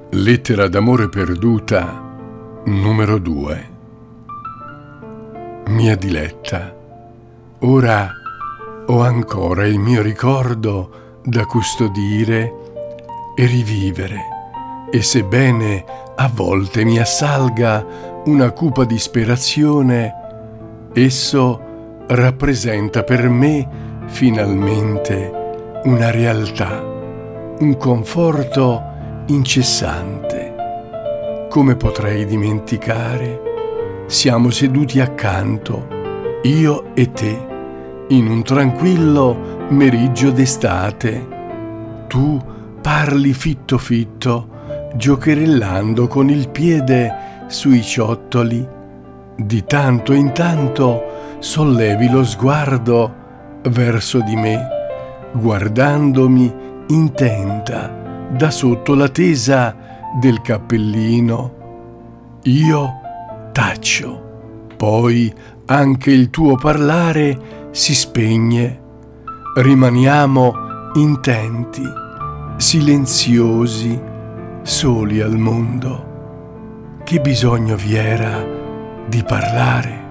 Lettera d'amore perduta numero 2. Mia diletta, ora ho ancora il mio ricordo da custodire e rivivere, e sebbene a volte mi assalga una cupa disperazione, esso rappresenta per me finalmente una realtà, un conforto incessante. Come potrei dimenticare? Siamo seduti accanto, io e te, in un tranquillo meriggio d'estate. Tu parli fitto fitto, giocherellando con il piede sui ciottoli. Di tanto in tanto sollevi lo sguardo verso di me, guardandomi intenta da sotto la tesa del cappellino. Io taccio, poi anche il tuo parlare si spegne. Rimaniamo intenti, silenziosi, soli al mondo. Che bisogno vi era di parlare?